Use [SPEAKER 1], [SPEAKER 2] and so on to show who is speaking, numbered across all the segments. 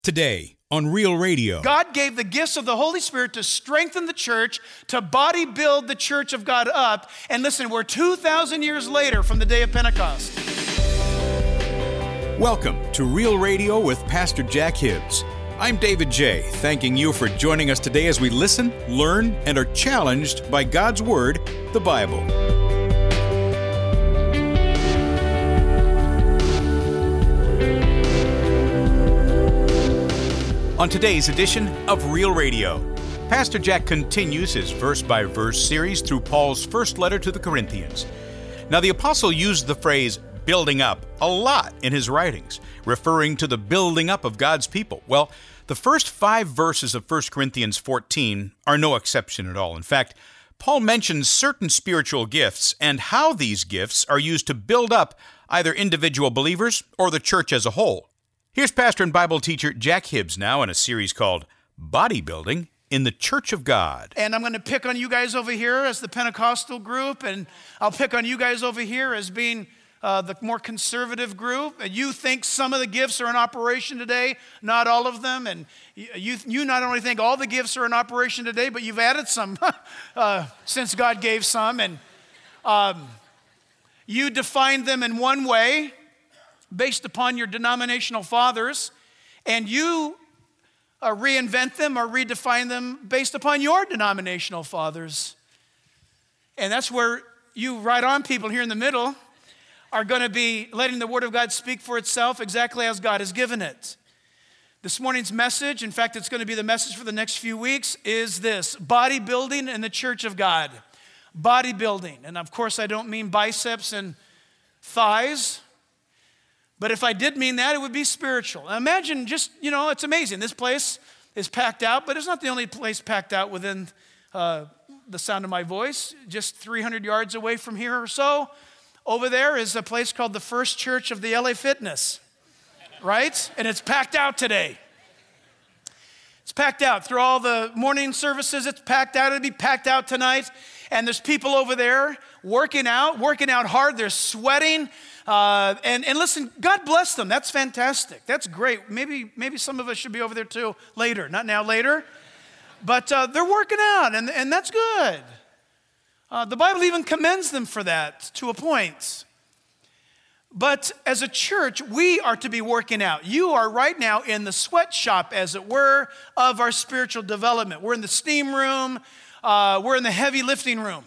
[SPEAKER 1] Today on Real Radio.
[SPEAKER 2] God gave the gifts of the Holy Spirit to strengthen the church, to body build the church of God up. And listen, we're 2,000 years later from the day of Pentecost.
[SPEAKER 1] Welcome to Real Radio with Pastor Jack Hibbs. I'm David J., thanking you for joining us today as we listen, learn, and are challenged by God's Word, the Bible. On today's edition of Real Radio, Pastor Jack continues his verse-by-verse series through Paul's first letter to the Corinthians. Now, the apostle used the phrase building up a lot in his writings, referring to the building up of God's people. Well, the first 5 verses of 1 Corinthians 14 are no exception at all. In fact, Paul mentions certain spiritual gifts and how these gifts are used to build up either individual believers or the church as a whole. Here's pastor and Bible teacher Jack Hibbs now in a series called Bodybuilding in the Church of God.
[SPEAKER 2] And I'm going to pick on you guys over here as the Pentecostal group, and I'll pick on you guys over here as being the more conservative group. And you think some of the gifts are in operation today, not all of them. And you not only think all the gifts are in operation today, but you've added some since God gave some. And you define them in one way, based upon your denominational fathers, and you reinvent them or redefine them based upon your denominational fathers. And that's where you right-on people here in the middle are going to be letting the Word of God speak for itself exactly as God has given it. This morning's message, in fact, it's going to be the message for the next few weeks, is this: bodybuilding in the Church of God. Bodybuilding. And of course, I don't mean biceps and thighs. But if I did mean that, it would be spiritual. Now imagine just, it's amazing. This place is packed out, but it's not the only place packed out within the sound of my voice. Just 300 yards away from here or so, over there is a place called the First Church of the LA Fitness, right? And it's packed out today. It's packed out through all the morning services. It's packed out. It'll be packed out tonight. And there's people over there working out hard. They're sweating. And listen, God bless them. That's fantastic. That's great. Maybe some of us should be over there too later. Not now, later. But they're working out, and that's good. The Bible even commends them for that to a point. But as a church, we are to be working out. You are right now in the sweatshop, as it were, of our spiritual development. We're in the steam room. We're in the heavy lifting room.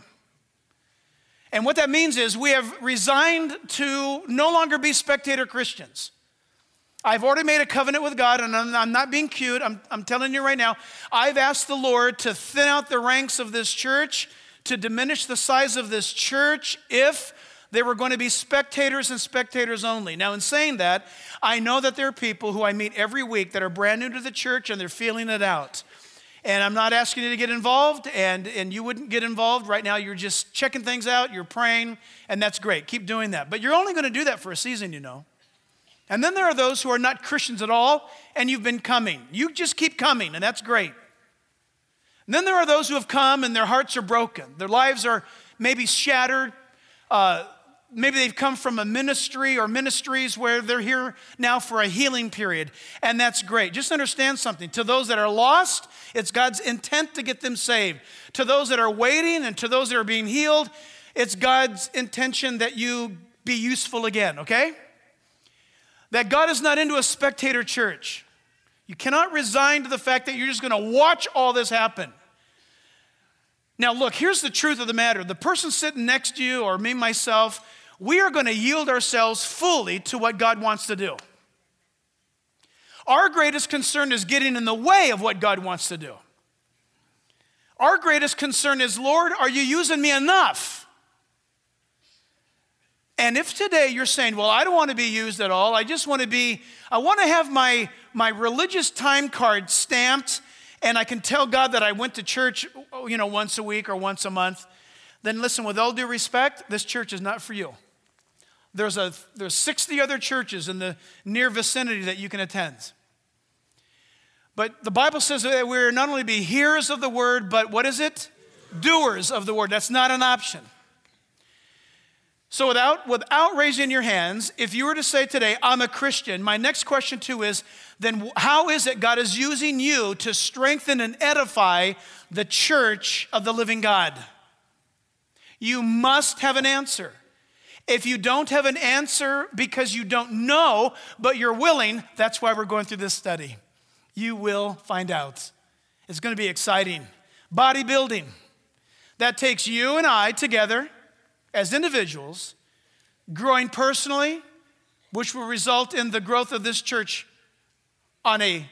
[SPEAKER 2] And what that means is we have resigned to no longer be spectator Christians. I've already made a covenant with God, and I'm not being cute. I'm telling you right now, I've asked the Lord to thin out the ranks of this church, to diminish the size of this church if they were going to be spectators and spectators only. Now, in saying that, I know that there are people who I meet every week that are brand new to the church and they're feeling it out. And I'm not asking you to get involved, and you wouldn't get involved right now. You're just checking things out, you're praying, and that's great. Keep doing that. But you're only going to do that for a season, And then there are those who are not Christians at all, and you've been coming. You just keep coming, and that's great. And then there are those who have come, and their hearts are broken. Their lives are maybe shattered. Maybe they've come from a ministry or ministries where they're here now for a healing period, and that's great. Just understand something. To those that are lost, it's God's intent to get them saved. To those that are waiting and to those that are being healed, it's God's intention that you be useful again, okay? That God is not into a spectator church. You cannot resign to the fact that you're just going to watch all this happen. Now look, here's the truth of the matter. The person sitting next to you or me, myself, we are going to yield ourselves fully to what God wants to do. Our greatest concern is getting in the way of what God wants to do. Our greatest concern is, Lord, are you using me enough? And if today you're saying, well, I don't want to be used at all. I want to have my religious time card stamped, and I can tell God that I went to church, once a week or once a month. Then listen, with all due respect, this church is not for you. There's 60 other churches in the near vicinity that you can attend. But the Bible says that we're not only be hearers of the word, but what is it? Doers of the word. That's not an option. So without raising your hands, if you were to say today, I'm a Christian, my next question too is, then how is it God is using you to strengthen and edify the church of the living God? You must have an answer. If you don't have an answer because you don't know, but you're willing, that's why we're going through this study. You will find out. It's going to be exciting. Bodybuilding. That takes you and I together as individuals, growing personally, which will result in the growth of this church on a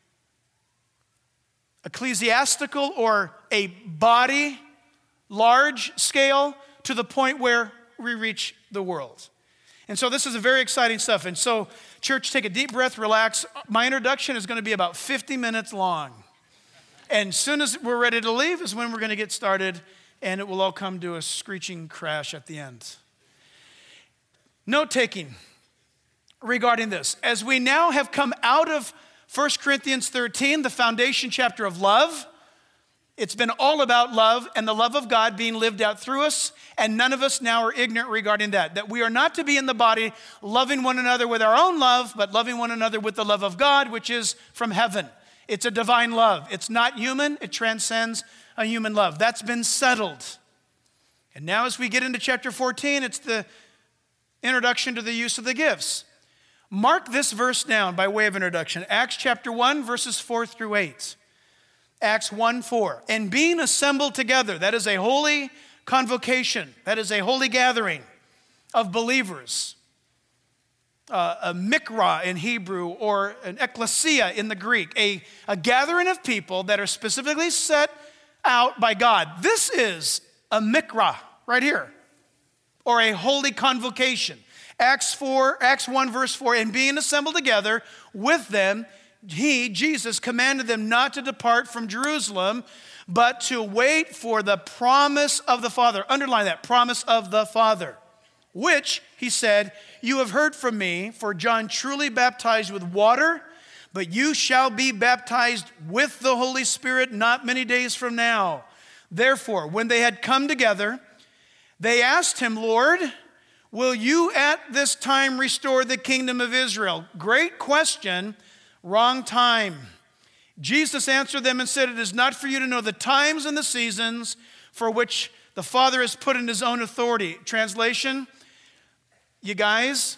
[SPEAKER 2] ecclesiastical or a body large scale to the point where we reach the world. And so this is a very exciting stuff. And so, church, take a deep breath, relax. My introduction is going to be about 50 minutes long. And as soon as we're ready to leave is when we're going to get started, and it will all come to a screeching crash at the end. Note-taking regarding this. As we now have come out of 1 Corinthians 13, the foundation chapter of love, it's been all about love and the love of God being lived out through us, and none of us now are ignorant regarding that. That we are not to be in the body loving one another with our own love, but loving one another with the love of God, which is from heaven. It's a divine love. It's not human. It transcends a human love. That's been settled. And now as we get into chapter 14, it's the introduction to the use of the gifts. Mark this verse down by way of introduction. Acts chapter 1, verses 4 through 8. Acts 1:4. And being assembled together, that is a holy convocation, that is a holy gathering of believers. A mikra in Hebrew, or an ecclesia in the Greek, a gathering of people that are specifically set out by God. This is a mikra right here, or a holy convocation. Acts 1 verse 4, and being assembled together with them, he, Jesus, commanded them not to depart from Jerusalem, but to wait for the promise of the Father. Underline that, promise of the Father, which, he said, you have heard from me, for John truly baptized with water, but you shall be baptized with the Holy Spirit not many days from now. Therefore, when they had come together, they asked him, Lord, will you at this time restore the kingdom of Israel? Great question, wrong time. Jesus answered them and said, it is not for you to know the times and the seasons for which the Father has put in his own authority. Translation, you guys,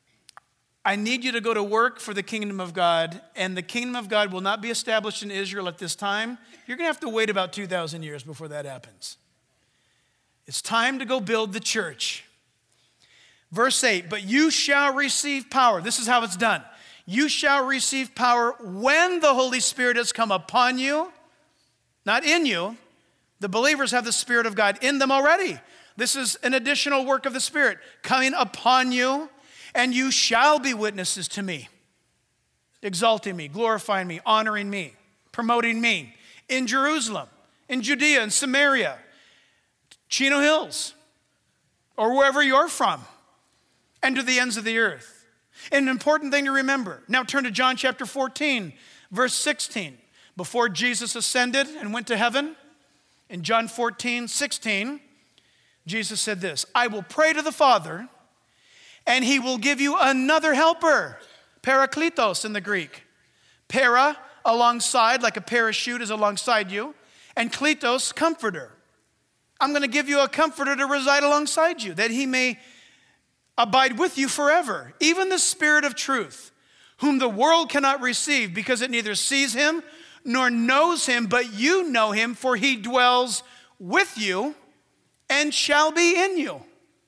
[SPEAKER 2] I need you to go to work for the kingdom of God, and the kingdom of God will not be established in Israel at this time. You're going to have to wait about 2,000 years before that happens. It's time to go build the church. Verse 8, but you shall receive power. This is how it's done. You shall receive power when the Holy Spirit has come upon you, not in you. The believers have the Spirit of God in them already. This is an additional work of the Spirit coming upon you, and you shall be witnesses to me, exalting me, glorifying me, honoring me, promoting me in Jerusalem, in Judea and Samaria, Chino Hills, or wherever you're from, and to the ends of the earth. An important thing to remember. Now turn to John chapter 14, verse 16. Before Jesus ascended and went to heaven, in John 14:16, Jesus said this, I will pray to the Father, and he will give you another helper, parakletos in the Greek. Para, alongside, like a parachute is alongside you, and kletos, comforter. I'm going to give you a comforter to reside alongside you, that he may abide with you forever. Even the Spirit of truth, whom the world cannot receive, because it neither sees him nor knows him, but you know him, for he dwells with you and shall be in you.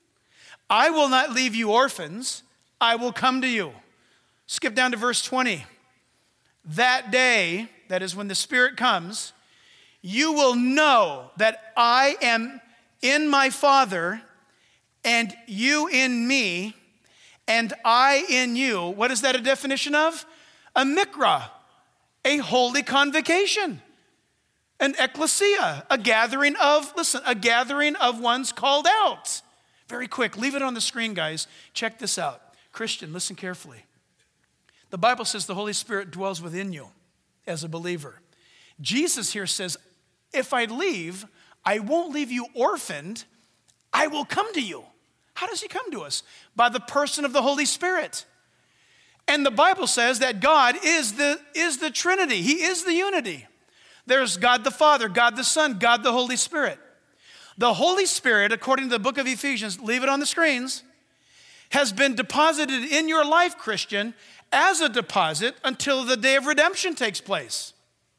[SPEAKER 2] I will not leave you orphans. I will come to you. Skip down to verse 20. That day, that is when the Spirit comes, you will know that I am in my Father, and you in me, and I in you. What is that a definition of? A mikra, a holy convocation, an ecclesia, a gathering of ones called out. Very quick, leave it on the screen, guys. Check this out. Christian, listen carefully. The Bible says the Holy Spirit dwells within you as a believer. Jesus here says, if I leave, I won't leave you orphaned. I will come to you. How does he come to us? By the person of the Holy Spirit. And the Bible says that God is the Trinity. He is the unity. There's God the Father, God the Son, God the Holy Spirit. The Holy Spirit, according to the book of Ephesians, leave it on the screens, has been deposited in your life, Christian, as a deposit until the day of redemption takes place.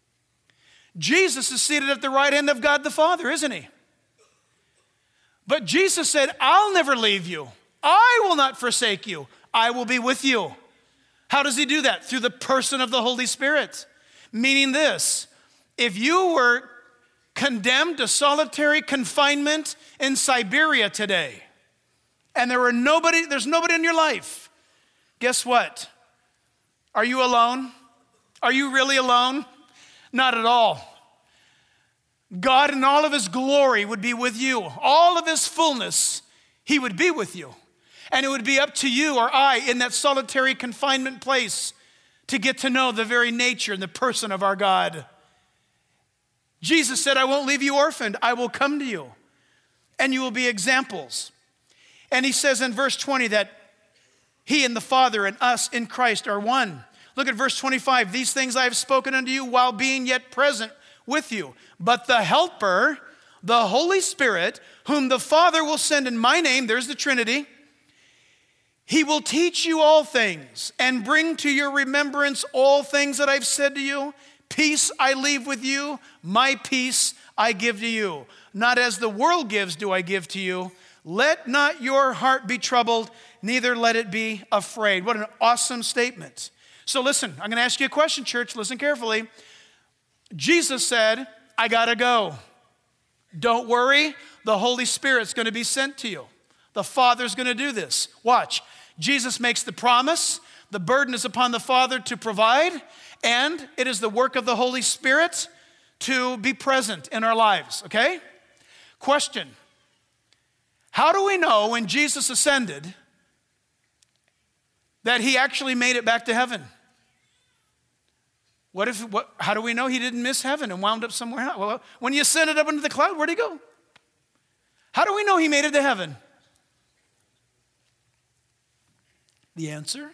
[SPEAKER 2] Jesus is seated at the right hand of God the Father, isn't he? But Jesus said, I'll never leave you. I will not forsake you. I will be with you. How does he do that? Through the person of the Holy Spirit. Meaning this, if you were condemned to solitary confinement in Siberia today, and there's nobody in your life, guess what? Are you alone? Are you really alone? Not at all. God in all of his glory would be with you. All of his fullness, he would be with you. And it would be up to you or I in that solitary confinement place to get to know the very nature and the person of our God. Jesus said, I won't leave you orphaned. I will come to you, and you will be examples. And he says in verse 20 that he and the Father and us in Christ are one. Look at verse 25. These things I have spoken unto you while being yet present with you. But the Helper, the Holy Spirit, whom the Father will send in my name, there's the Trinity, he will teach you all things and bring to your remembrance all things that I've said to you. Peace I leave with you, my peace I give to you. Not as the world gives do I give to you. Let not your heart be troubled, neither let it be afraid. What an awesome statement. So listen, I'm going to ask you a question, church. Listen carefully. Jesus said, I got to go. Don't worry, the Holy Spirit's going to be sent to you. The Father's going to do this. Watch. Jesus makes the promise. The burden is upon the Father to provide, and it is the work of the Holy Spirit to be present in our lives, okay? Question. How do we know when Jesus ascended that he actually made it back to heaven? How do we know he didn't miss heaven and wound up somewhere else? Well, when he ascended up into the cloud, where'd he go? How do we know he made it to heaven? The answer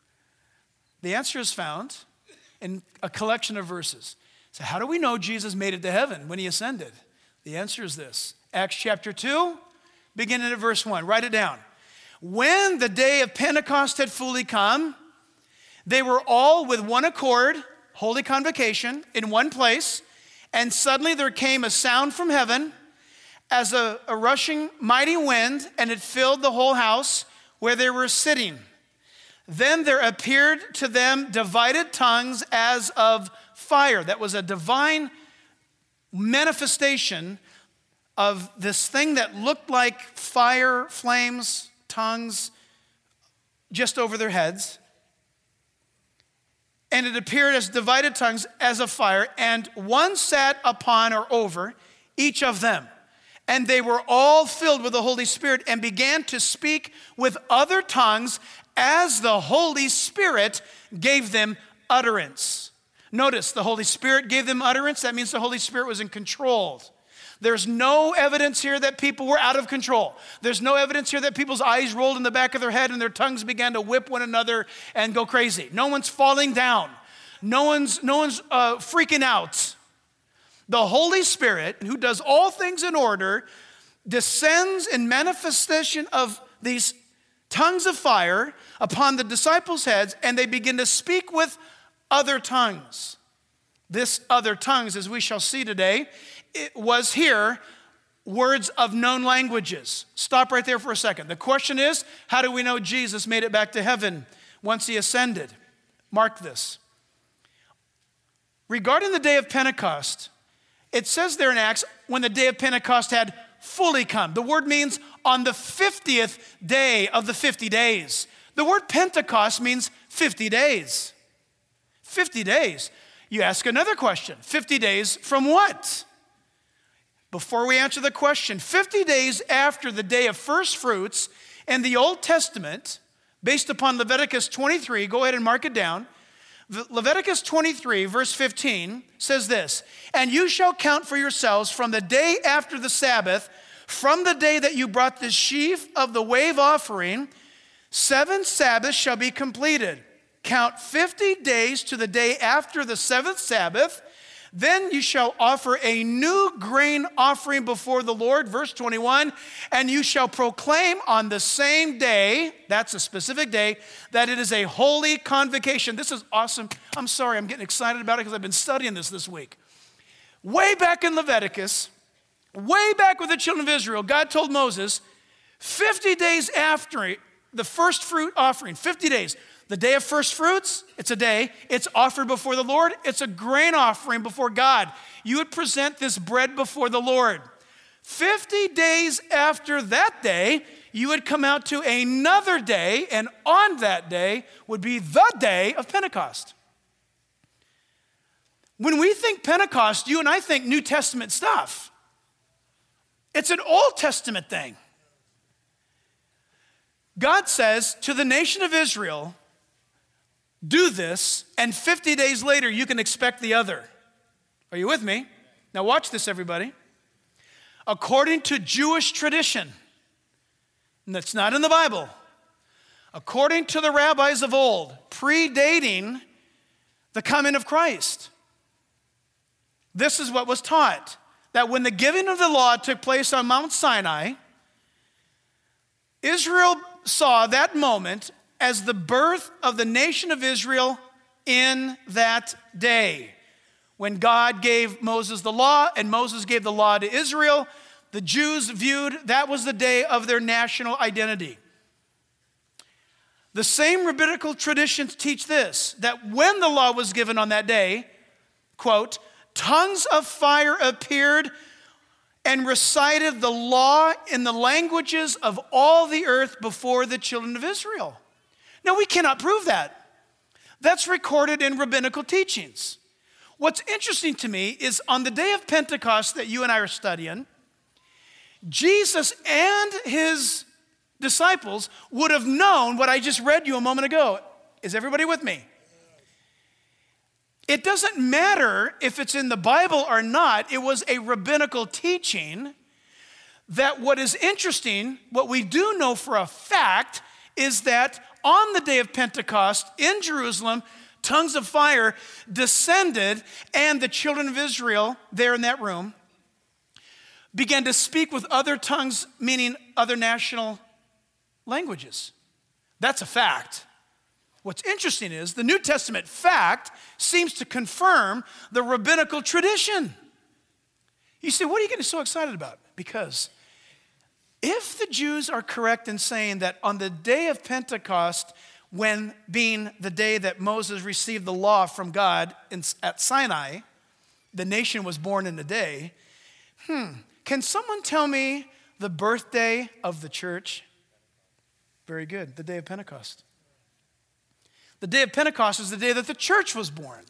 [SPEAKER 2] is found in a collection of verses. So how do we know Jesus made it to heaven when he ascended? The answer is this. Acts chapter 2, beginning at verse 1. Write it down. When the day of Pentecost had fully come, they were all with one accord, holy convocation, in one place, and suddenly there came a sound from heaven as a rushing mighty wind, and it filled the whole house where they were sitting. Then there appeared to them divided tongues as of fire. That was a divine manifestation of this thing that looked like fire, flames, tongues, just over their heads. And it appeared as divided tongues as of fire, and one sat upon or over each of them. And they were all filled with the Holy Spirit and began to speak with other tongues as the Holy Spirit gave them utterance. Notice, the Holy Spirit gave them utterance. That means the Holy Spirit was in control. There's no evidence here that people were out of control. There's no evidence here that people's eyes rolled in the back of their head and their tongues began to whip one another and go crazy. No one's falling down. No one's freaking out. The Holy Spirit, who does all things in order, descends in manifestation of these tongues of fire upon the disciples' heads, and they begin to speak with other tongues. This other tongues, as we shall see today, it was here words of known languages. Stop right there for a second. The question is, how do we know Jesus made it back to heaven once he ascended? Mark this. Regarding the day of Pentecost, it says there in Acts, when the day of Pentecost had fully come. The word means on the 50th day of the 50 days. The word Pentecost means 50 days. 50 days. You ask another question. 50 days from what? Before we answer the question, 50 days after the day of first fruits in the Old Testament, based upon Leviticus 23, go ahead and mark it down. Leviticus 23, verse 15 says this, and you shall count for yourselves from the day after the Sabbath From the day that you brought the sheaf of the wave offering, 7 Sabbaths shall be completed. Count 50 days to the day after the 7th Sabbath. Then you shall offer a new grain offering before the Lord, verse 21, and you shall proclaim on the same day, that's a specific day, that it is a holy convocation. This is awesome. I'm sorry, I'm getting excited about it because I've been studying this week. Way back in Leviticus, way back with the children of Israel, God told Moses, 50 days after the first fruit offering, 50 days, the day of first fruits, it's a day. It's offered before the Lord. It's a grain offering before God. You would present this bread before the Lord. 50 days after that day, you would come out to another day, and on that day would be the day of Pentecost. When we think Pentecost, you and I think New Testament stuff. It's an Old Testament thing. God says to the nation of Israel, do this, and 50 days later, you can expect the other. Are you with me? Now watch this, everybody. According to Jewish tradition, and that's not in the Bible, according to the rabbis of old, predating the coming of Christ, this is what was taught, that when the giving of the law took place on Mount Sinai, Israel saw that moment as the birth of the nation of Israel in that day. When God gave Moses the law and Moses gave the law to Israel, the Jews viewed that was the day of their national identity. The same rabbinical traditions teach this, that when the law was given on that day, quote, tongues of fire appeared and recited the law in the languages of all the earth before the children of Israel. Now, we cannot prove that. That's recorded in rabbinical teachings. What's interesting to me is on the day of Pentecost that you and I are studying, Jesus and his disciples would have known what I just read you a moment ago. Is everybody with me? It doesn't matter if it's in the Bible or not. It was a rabbinical teaching that what is interesting, what we do know for a fact, is that on the day of Pentecost in Jerusalem, tongues of fire descended, and the children of Israel there in that room began to speak with other tongues, meaning other national languages. That's a fact. What's interesting is the New Testament fact seems to confirm the rabbinical tradition. You say, what are you getting so excited about? Because if the Jews are correct in saying that on the day of Pentecost, when being the day that Moses received the law from God at Sinai, the nation was born in a day, can someone tell me the birthday of the church? Very good, the day of Pentecost. The day of Pentecost is the day that the church was born.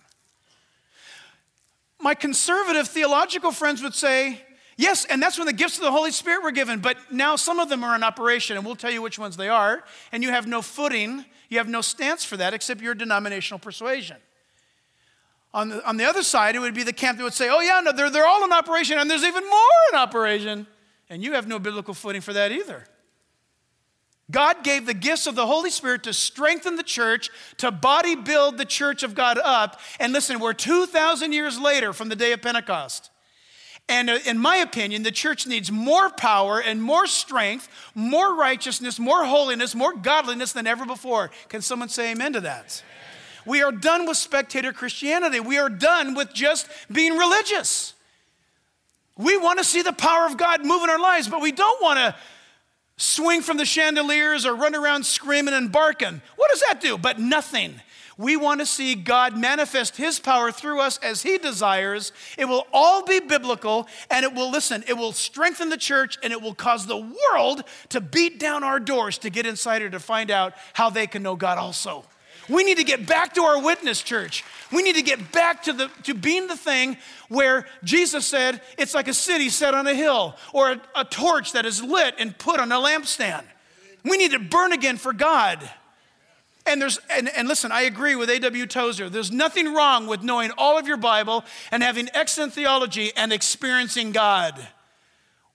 [SPEAKER 2] My conservative theological friends would say, yes, and that's when the gifts of the Holy Spirit were given, but now some of them are in operation, and we'll tell you which ones they are, and you have no footing, you have no stance for that except your denominational persuasion. On the other side, it would be the camp that would say, oh yeah, no, they're all in operation, and there's even more in operation, and you have no biblical footing for that either. God gave the gifts of the Holy Spirit to strengthen the church, to body build the church of God up. And listen, we're 2,000 years later from the day of Pentecost. And in my opinion, the church needs more power and more strength, more righteousness, more holiness, more godliness than ever before. Can someone say amen to that? We are done with spectator Christianity. We are done with just being religious. We want to see the power of God move in our lives, but we don't want to swing from the chandeliers or run around screaming and barking. What does that do? But nothing. We want to see God manifest his power through us as he desires. It will all be biblical, and it will strengthen the church, and it will cause the world to beat down our doors to get inside here to find out how they can know God also. We need to get back to our witness, church. We need to get back to being the thing where Jesus said it's like a city set on a hill or a torch that is lit and put on a lampstand. We need to burn again for God. And listen, I agree with A.W. Tozer. There's nothing wrong with knowing all of your Bible and having excellent theology and experiencing God.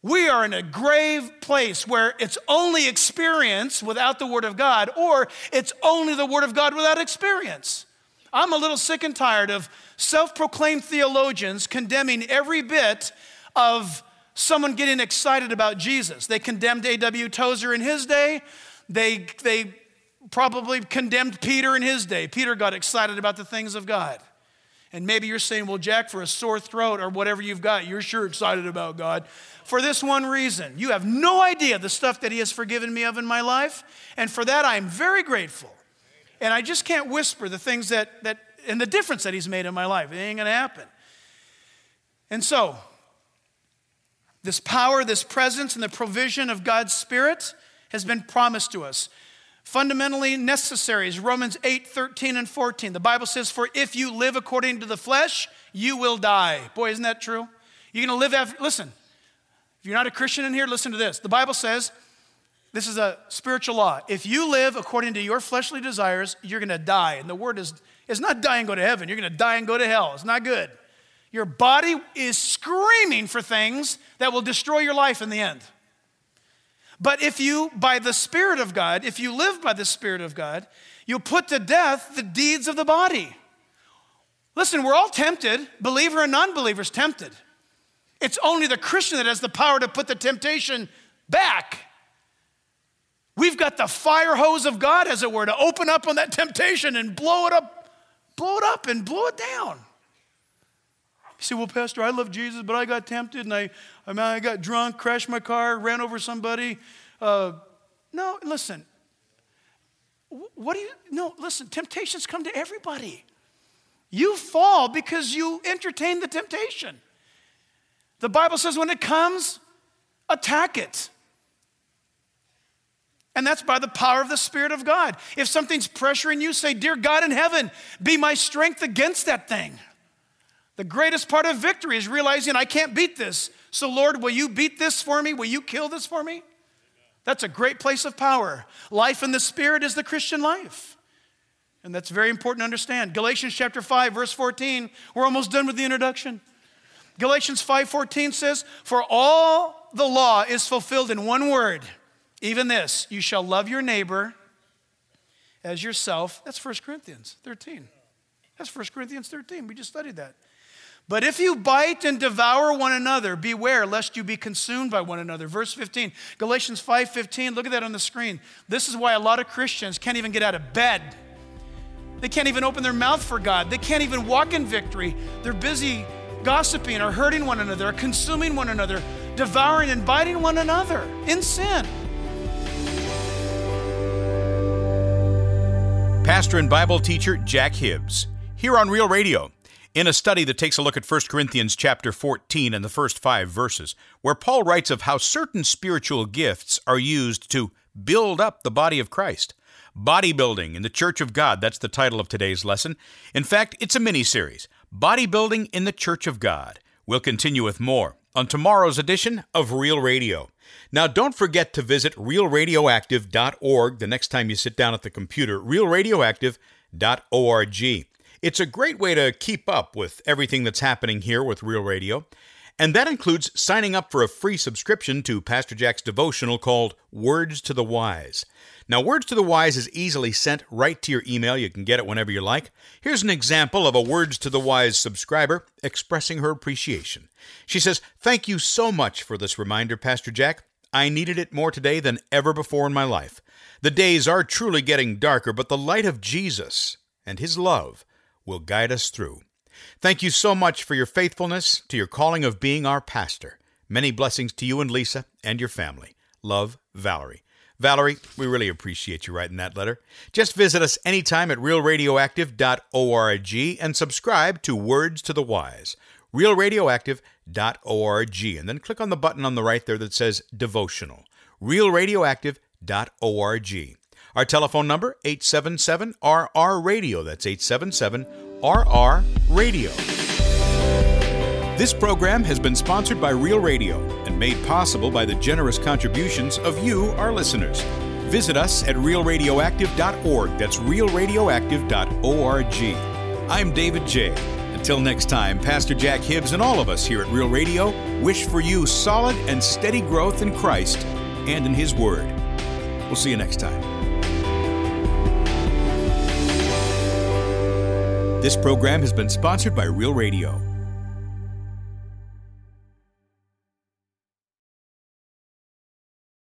[SPEAKER 2] We are in a grave place where it's only experience without the Word of God, or it's only the Word of God without experience. I'm a little sick and tired of self-proclaimed theologians condemning every bit of someone getting excited about Jesus. They condemned A.W. Tozer in his day. They probably condemned Peter in his day. Peter got excited about the things of God. And maybe you're saying, well, Jack, for a sore throat or whatever you've got, you're sure excited about God. For this one reason, you have no idea the stuff that he has forgiven me of in my life. And for that, I'm very grateful. And I just can't whisper the things that and the difference that he's made in my life. It ain't going to happen. And so, this power, this presence, and the provision of God's Spirit has been promised to us. Fundamentally necessary is Romans 8:13 and 14. The Bible says, for if you live according to the flesh, you will die. Boy, isn't that true? You're going to live after, listen, if you're not a Christian in here, listen to this. The Bible says, this is a spiritual law. If you live according to your fleshly desires, you're going to die. And the word is not die and go to heaven. You're going to die and go to hell. It's not good. Your body is screaming for things that will destroy your life in the end. But if you, by the Spirit of God, if you live by the Spirit of God, you'll put to death the deeds of the body. Listen, we're all tempted, believer and non-believer's tempted. It's only the Christian that has the power to put the temptation back. We've got the fire hose of God, as it were, to open up on that temptation and blow it up and blow it down. You say, well, Pastor, I love Jesus, but I got tempted and I got drunk, crashed my car, ran over somebody. No, listen. Listen, temptations come to everybody. You fall because you entertain the temptation. The Bible says when it comes, attack it. And that's by the power of the Spirit of God. If something's pressuring you, say, dear God in heaven, be my strength against that thing. The greatest part of victory is realizing I can't beat this. So Lord, will you beat this for me? Will you kill this for me? That's a great place of power. Life in the Spirit is the Christian life. And that's very important to understand. Galatians chapter 5, verse 14. We're almost done with the introduction. Galatians 5:14 says, for all the law is fulfilled in one word, even this, you shall love your neighbor as yourself. That's 1 Corinthians 13. That's 1 Corinthians 13. We just studied that. But if you bite and devour one another, beware lest you be consumed by one another. Verse 15, Galatians 5:15, look at that on the screen. This is why a lot of Christians can't even get out of bed. They can't even open their mouth for God. They can't even walk in victory. They're busy gossiping or hurting one another, or consuming one another, devouring and biting one another in sin.
[SPEAKER 1] Pastor and Bible teacher Jack Hibbs, here on Real Radio, in a study that takes a look at 1 Corinthians chapter 14 and the first 5 verses, where Paul writes of how certain spiritual gifts are used to build up the body of Christ. Bodybuilding in the Church of God, that's the title of today's lesson. In fact, it's a mini-series, Bodybuilding in the Church of God. We'll continue with more on tomorrow's edition of Real Radio. Now, don't forget to visit realradioactive.org the next time you sit down at the computer, realradioactive.org. It's a great way to keep up with everything that's happening here with Real Radio, and that includes signing up for a free subscription to Pastor Jack's devotional called Words to the Wise. Now, Words to the Wise is easily sent right to your email. You can get it whenever you like. Here's an example of a Words to the Wise subscriber expressing her appreciation. She says, "Thank you so much for this reminder, Pastor Jack. I needed it more today than ever before in my life. The days are truly getting darker, but the light of Jesus and His love will guide us through. Thank you so much for your faithfulness to your calling of being our pastor. Many blessings to you and Lisa and your family. Love, Valerie." Valerie, we really appreciate you writing that letter. Just visit us anytime at realradioactive.org and subscribe to Words to the Wise, realradioactive.org, and then click on the button on the right there that says Devotional, realradioactive.org. Our telephone number, 877-RR-RADIO. That's 877-RR-RADIO. This program has been sponsored by Real Radio and made possible by the generous contributions of you, our listeners. Visit us at realradioactive.org. That's realradioactive.org. I'm David J., and Till next time, Pastor Jack Hibbs and all of us here at Real Radio wish for you solid and steady growth in Christ and in His Word. We'll see you next time. This program has been sponsored by Real Radio.